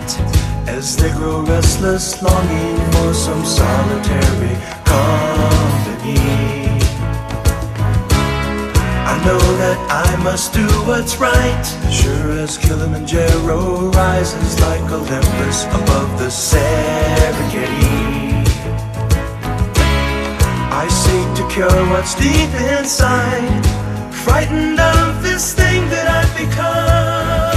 as they grow restless, longing for some solitary company. I know that I must do what's right, sure as Kilimanjaro rises like Olympus above the Serengeti. I seek to cure what's deep inside, frightened of this thing that I've become.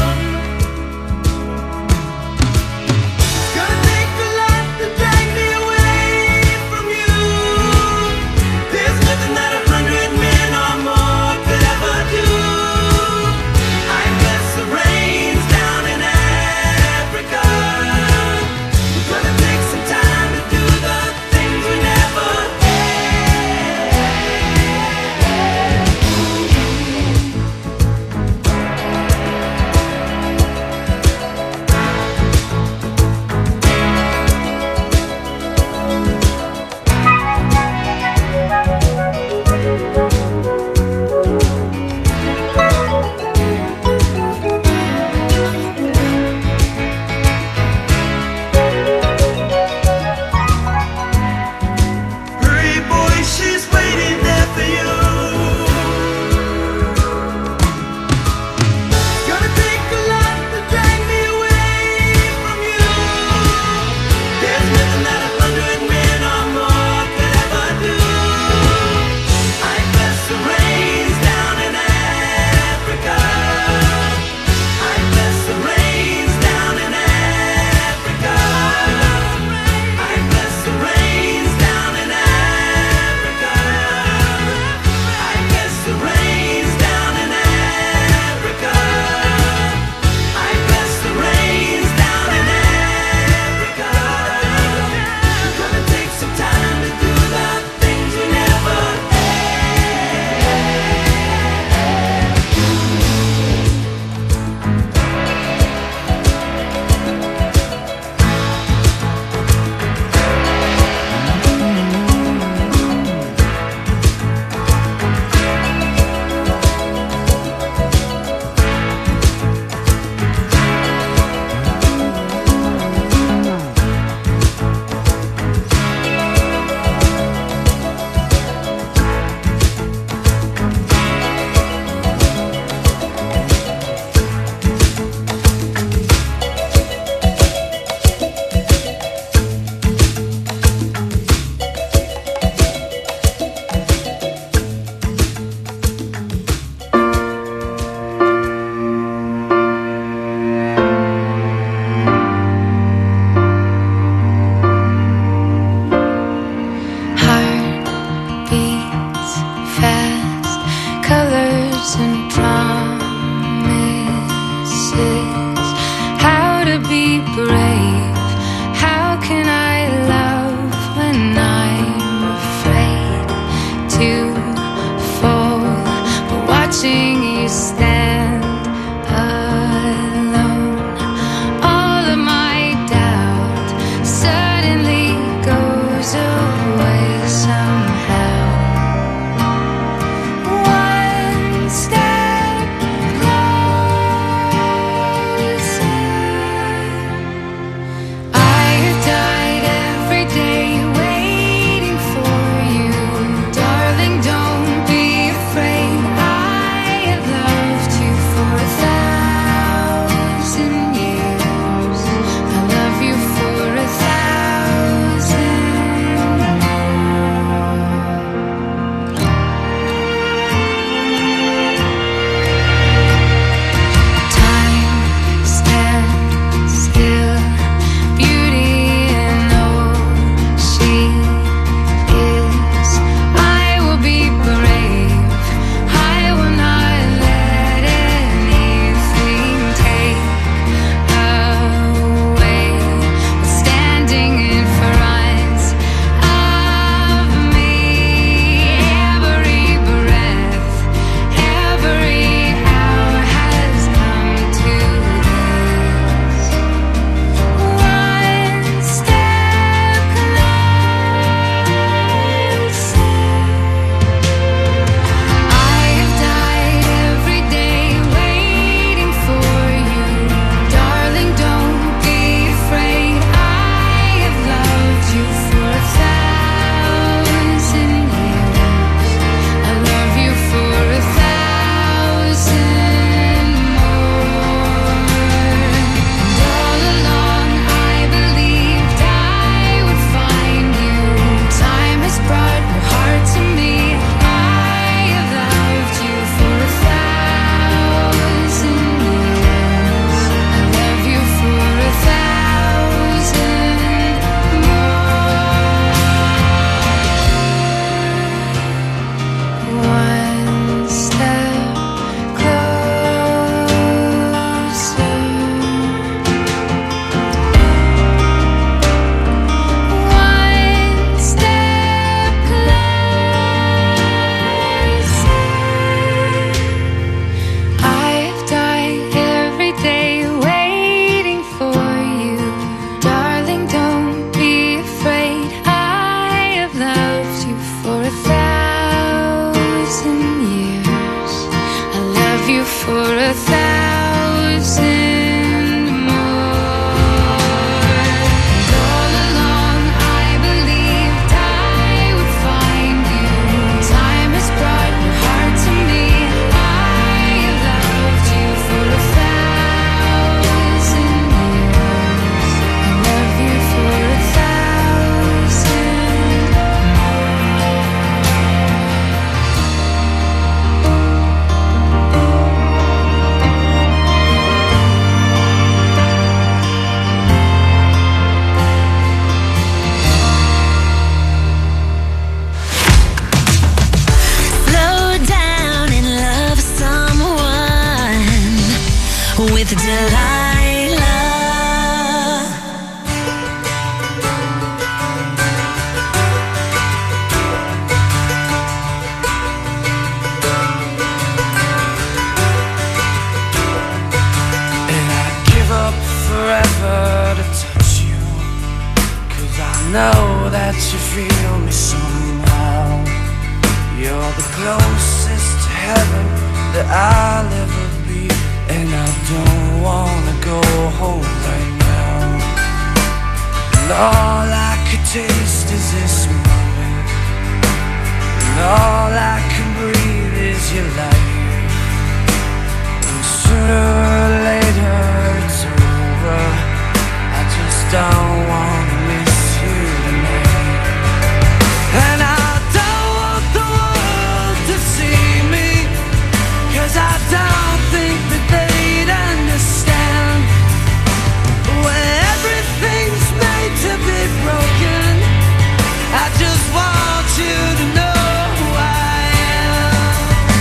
know that you feel me somehow. You're the closest to heaven that I'll ever be, and I don't wanna go home right now. And all I could taste is this moment, and all I can breathe is your light. And sooner or later it's over. I just don't wanna miss you tonight. And I don't want the world to see me, 'cause I don't think that they'd understand. When everything's made to be broken, I just want you to know who I am.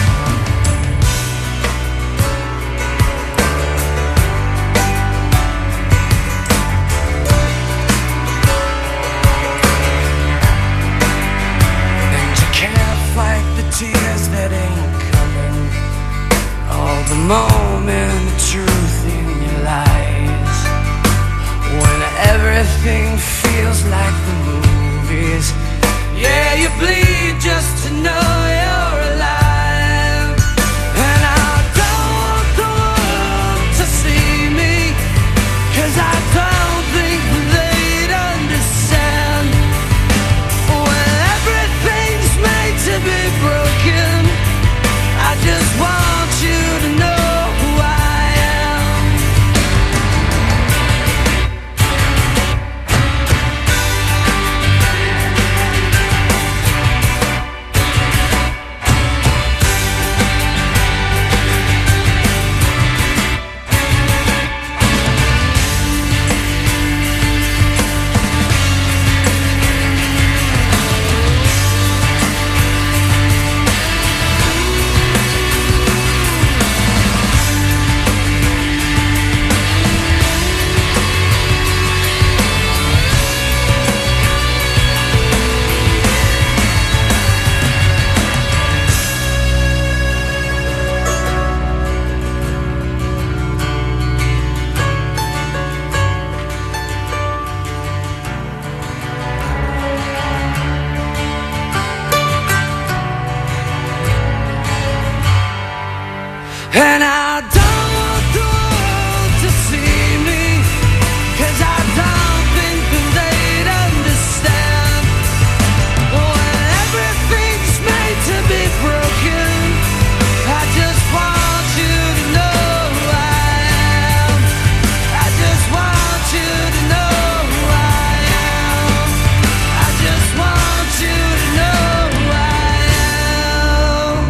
And you can't fight the tears that ain't coming, all the moment of truth in your lies. When everything feels like the movies, yeah, you bleed just to know you're alive. And I don't want the world to see me, 'cause I don't think they'd understand. When everything's made to be broken, I just want you to know who I am. And I don't want the world to see me, 'cause I don't think that they'd understand. When everything's made to be broken, I just want you to know who I am. I just want you to know who I am. I just want you to know who I am.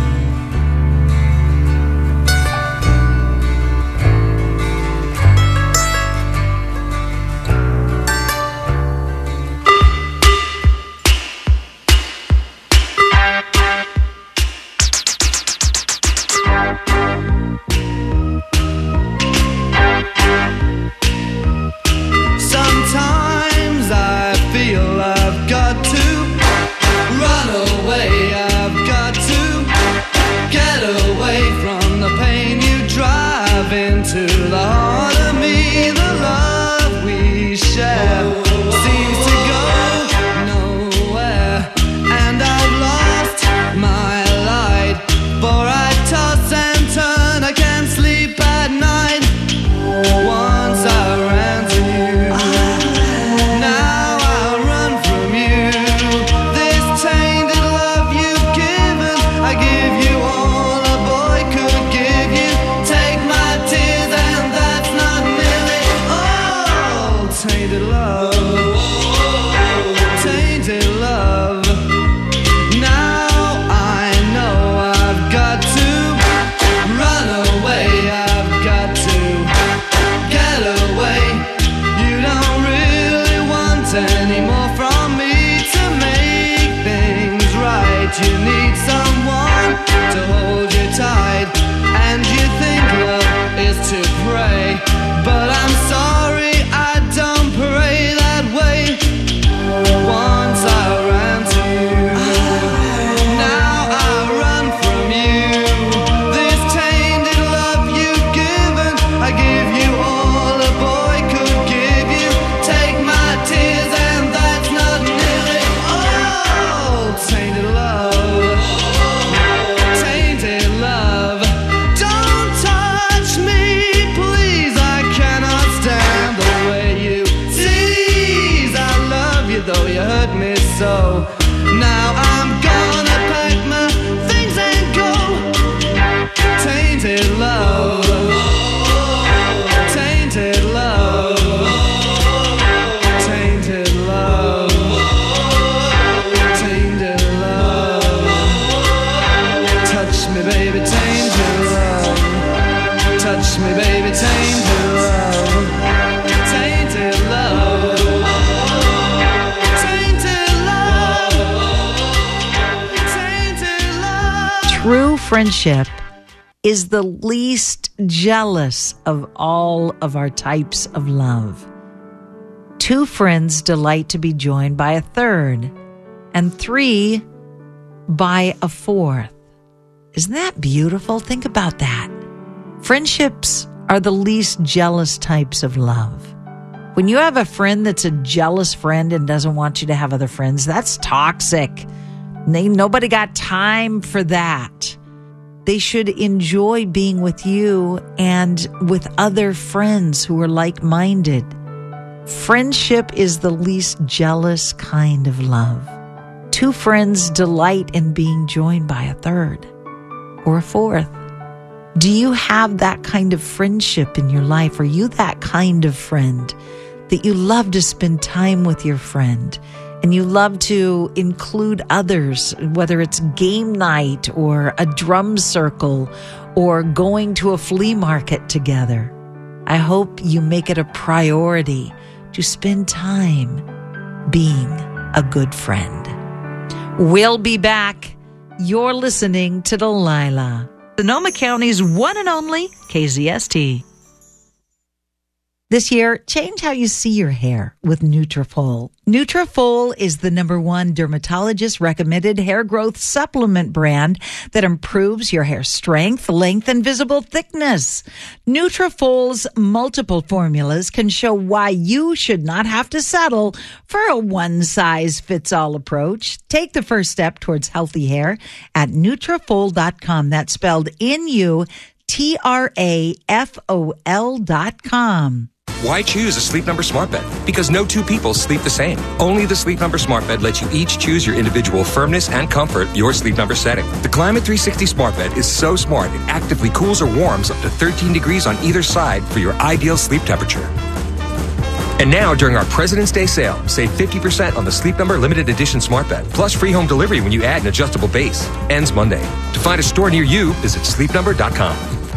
Sometimes I feel I've got to run away, I've got to get away from the pain you drive into the heart of me. The love we share seems to go nowhere, and I've lost my light, for I toss and turn, I can't sleep at night. Once I ran to you, now I run from you. This tainted love you've given, I give you all a boy could give you. Take my tears and that's not nearly all. Tainted love, tainted love. Now I know I've got to run away, I've got to get away. You don't really want any more from me to make things right. You need someone to hold you tight, and you think love is to pray, but I'm sorry, I don't pray that way. so now I'm gonna pack my things and go. Tainted love, tainted love, tainted love, tainted love. Touch me, baby, tainted love. Touch me, baby, tainted love. Tainted love. Tainted love. Tainted love. True friendship is the least jealous of all of our types of love. Two friends delight to be joined by a third, and three by a fourth. Isn't that beautiful? Think about that. Friendships are the least jealous types of love. When you have a friend that's a jealous friend and doesn't want you to have other friends, that's toxic. Nobody got time for that. They should enjoy being with you and with other friends who are like-minded. Friendship is the least jealous kind of love. Two friends delight in being joined by a third or a fourth. Do you have that kind of friendship in your life? Are you that kind of friend that you love to spend time with your friend and you love to include others, whether it's game night or a drum circle or going to a flea market together? I hope you make it a priority to spend time being a good friend. We'll be back. You're listening to Delilah, Sonoma County's one and only KZST. This year, change how you see your hair with Nutrafol. Nutrafol is the #1 dermatologist-recommended hair growth supplement brand that improves your hair strength, length, and visible thickness. Nutrafol's multiple formulas can show why you should not have to settle for a one-size-fits-all approach. Take the first step towards healthy hair at Nutrafol.com. That's spelled Nutrafol.com. Why choose a Sleep Number smart bed? Because no two people sleep the same. Only the Sleep Number smart bed lets you each choose your individual firmness and comfort, your Sleep Number setting. The Climate 360 smart bed is so smart it actively cools or warms up to 13 degrees on either side for your ideal sleep temperature. And now, during our President's Day sale, save 50% on the Sleep Number limited edition smart bed, plus free home delivery when you add an adjustable base. Ends Monday. To find a store near you, visit sleepnumber.com.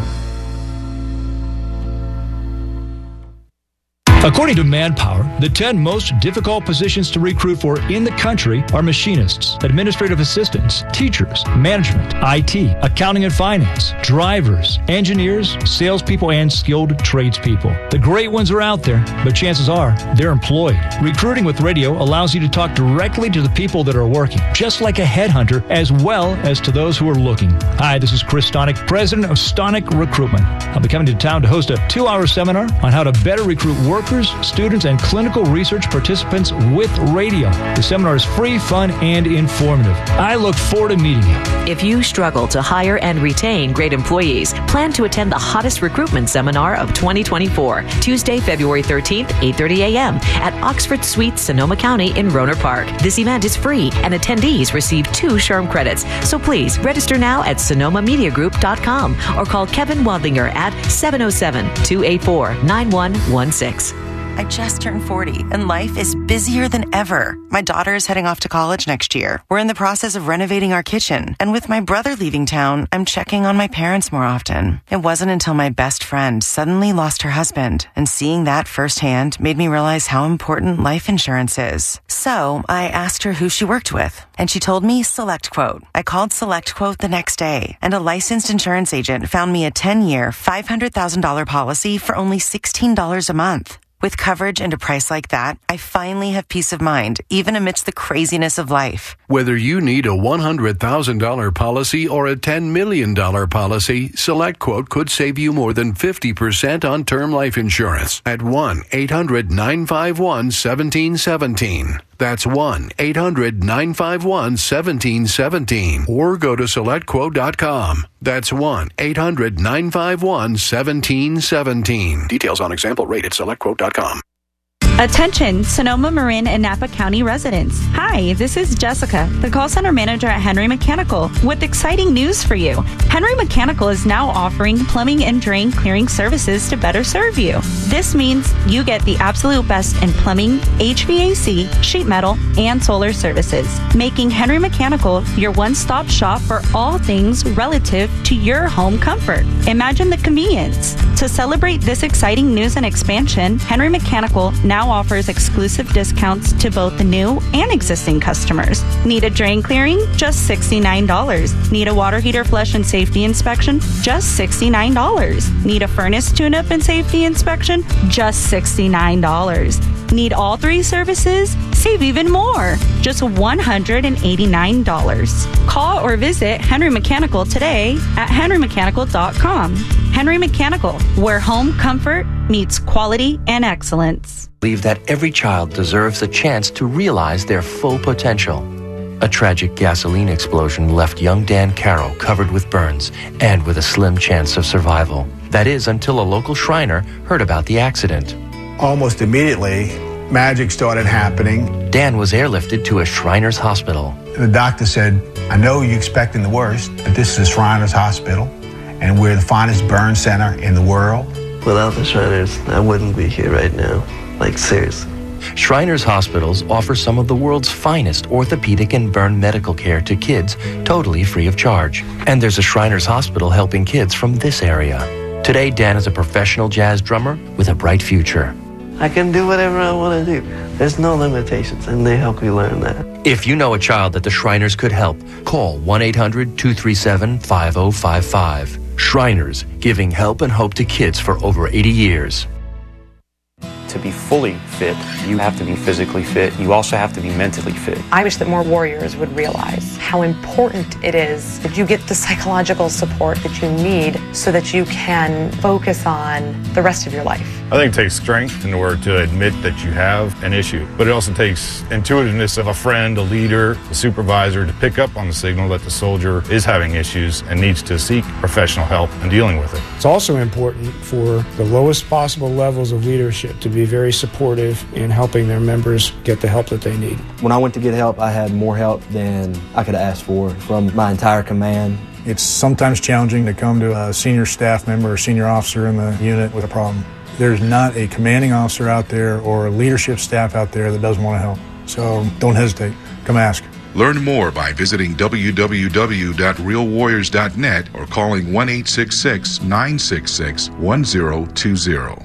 According to Manpower, the 10 most difficult positions to recruit for in the country are machinists, administrative assistants, teachers, management, IT, accounting and finance, drivers, engineers, salespeople, and skilled tradespeople. The great ones are out there, but chances are they're employed. Recruiting with radio allows you to talk directly to the people that are working, just like a headhunter, as well as to those who are looking. Hi, this is Chris Stonick, president of Stonick Recruitment. I'll be coming to town to host a 2-hour seminar on how to better recruit workers, students, and clinical research participants with radio. The seminar is free, fun, and informative. I look forward to meeting you. If you struggle to hire and retain great employees, plan to attend the hottest recruitment seminar of 2024, Tuesday, February 13th, 8:30 a.m. at Oxford Suites, Sonoma County in Rohnert Park. This event is free, and attendees receive 2 SHRM credits. So please register now at sonomamediagroup.com or call Kevin Wadlinger at 707-284-9116. I just turned 40 and life is busier than ever. My daughter is heading off to college next year. We're in the process of renovating our kitchen. And with my brother leaving town, I'm checking on my parents more often. It wasn't until my best friend suddenly lost her husband, and seeing that firsthand made me realize how important life insurance is. So I asked her who she worked with, and she told me SelectQuote. I called SelectQuote the next day, and a licensed insurance agent found me a 10-year, $500,000 policy for only $16 a month. With coverage and a price like that, I finally have peace of mind, even amidst the craziness of life. Whether you need a $100,000 policy or a $10 million policy, SelectQuote could save you more than 50% on term life insurance at 1-800-951-1717. That's 1-800-951-1717. Or go to SelectQuote.com. That's 1-800-951-1717. Details on example rate at SelectQuote.com. Attention, Sonoma, Marin, and Napa County residents. Hi, this is Jessica, the call center manager at Henry Mechanical, with exciting news for you. Henry Mechanical is now offering plumbing and drain clearing services to better serve you. This means you get the absolute best in plumbing, HVAC, sheet metal, and solar services, making Henry Mechanical your one-stop shop for all things relative to your home comfort. Imagine the convenience. To celebrate this exciting news and expansion, Henry Mechanical now offers exclusive discounts to both the new and existing customers. Need a drain clearing? Just $69. Need a water heater flush and safety inspection? Just $69. Need a furnace tune-up and safety inspection? Just $69. Need all three services? Save even more. Just $189. Call or visit Henry Mechanical today at henrymechanical.com. Henry Mechanical, where home comfort meets quality and excellence. Believe that every child deserves a chance to realize their full potential. A tragic gasoline explosion left young Dan Carroll covered with burns and with a slim chance of survival. That is, until a local Shriner heard about the accident. Almost immediately, magic started happening. Dan was airlifted to a Shriners hospital. The doctor said, I know you're expecting the worst, but this is Shriners Hospital, and we're the finest burn center in the world. Without the Shriners, I wouldn't be here right now. Like, seriously. Shriners Hospitals offer some of the world's finest orthopedic and burn medical care to kids, totally free of charge. And there's a Shriners Hospital helping kids from this area. Today, Dan is a professional jazz drummer with a bright future. I can do whatever I want to do. There's no limitations, and they help you learn that. If you know a child that the Shriners could help, call 1-800-237-5055. Shriners, giving help and hope to kids for over 80 years. To be fully fit, you have to be physically fit. You also have to be mentally fit. I wish that more warriors would realize how important it is that you get the psychological support that you need so that you can focus on the rest of your life. I think it takes strength in order to admit that you have an issue, but it also takes intuitiveness of a friend, a leader, a supervisor to pick up on the signal that the soldier is having issues and needs to seek professional help in dealing with it. It's also important for the lowest possible levels of leadership to be very supportive in helping their members get the help that they need. When I went to get help, I had more help than I could ask for from my entire command. It's sometimes challenging to come to a senior staff member or senior officer in the unit with a problem. There's not a commanding officer out there or a leadership staff out there that doesn't want to help. So don't hesitate. Come ask. Learn more by visiting www.realwarriors.net or calling 1-866-966-1020.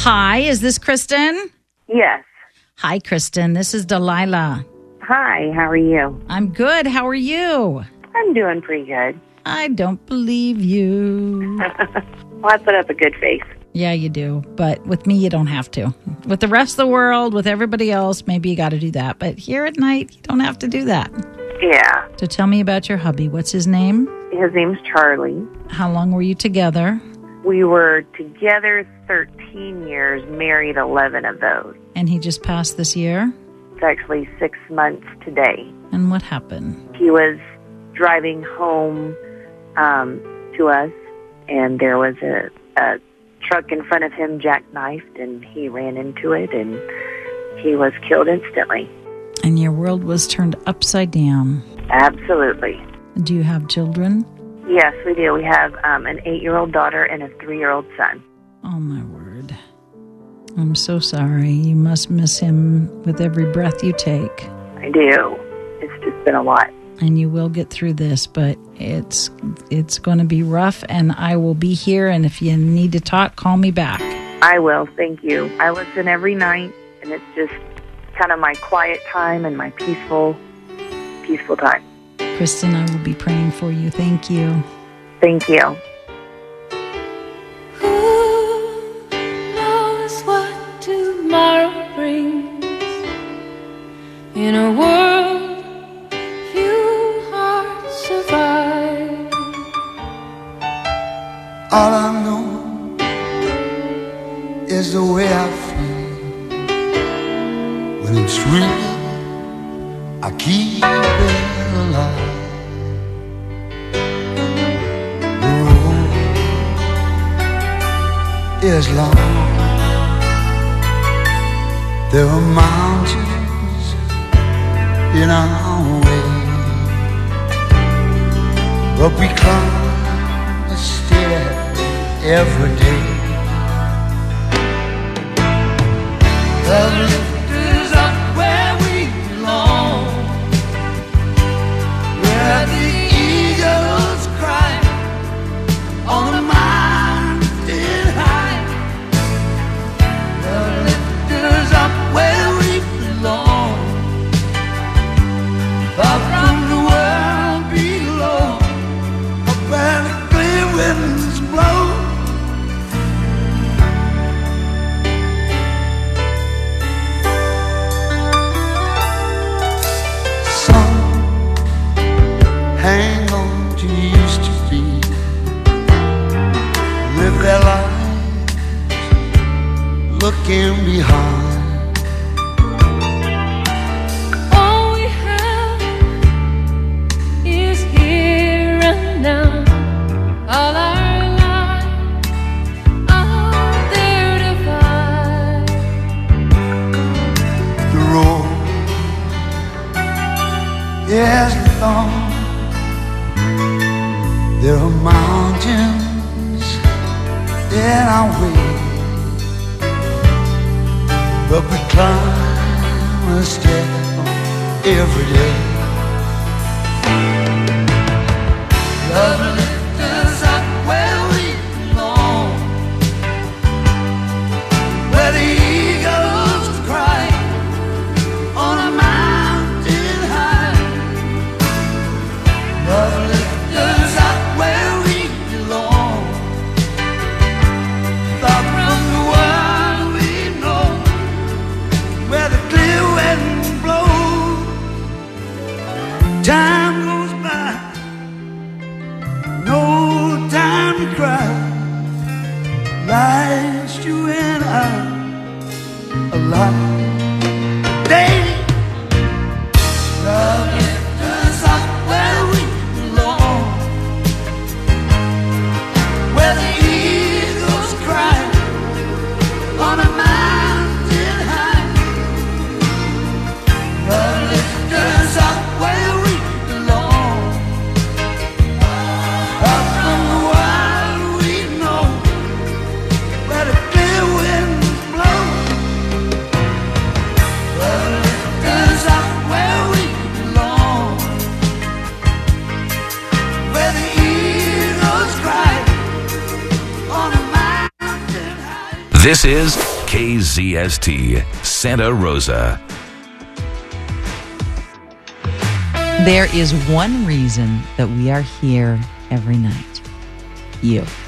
Hi, is this Kristen? Yes. Hi, Kristen. This is Delilah. Hi, how are you? I'm good. How are you? I'm doing pretty good. I don't believe you. Well, I put up a good face. Yeah, you do. But with me, you don't have to. With the rest of the world, with everybody else, maybe you got to do that. But here at night, you don't have to do that. Yeah. So tell me about your hubby. What's his name? His name's Charlie. How long were you together? We were together 13 years, married 11 of those. And he just passed this year? It's actually 6 months today. And what happened? He was driving home to us, and there was a truck in front of him jackknifed, and he ran into it, and he was killed instantly. And your world was turned upside down. Absolutely. Do you have children? Yes, we do. We have an 8-year-old daughter and a 3-year-old son. Oh, my word. I'm so sorry. You must miss him with every breath you take. I do. It's just been a lot. And you will get through this, but it's going to be rough, and I will be here, and if you need to talk, call me back. I will. Thank you. I listen every night, and it's just kind of my quiet time and my peaceful time. Kristen, I will be praying for you. Thank you. Thank you. Who knows what tomorrow brings? In a world few hearts survive. All I know is the way I feel. When it's real, I keep it alive. The road is long. There are mountains in our way, but we climb a step every day. The lift is up where we belong, where the eagles cry on the mountain high. The lift is up where we belong, far from the world below, up where the clear winds blow. Hang on to used to be, live their lives looking behind. All we have is here and now. All our lives are there to find. The road is long. There are mountains in our way, but we climb a step every day. Love lifts us up where we belong, where the eagles cry on a mountain high. Love lifts us up where we belong, far from the world we know, where the clear winds blow. Time goes by, no time to cry. Life's you and I alive. Day, love lifts us up where we belong, where the eagles cry on a mountain high. Love lifts us up where we belong, far from the world we know, where the clear winds blow. Love lifts us up where we belong, where the eagles cry on a mountain high. This is KZST, Santa Rosa. There is one reason that we are here every night. You.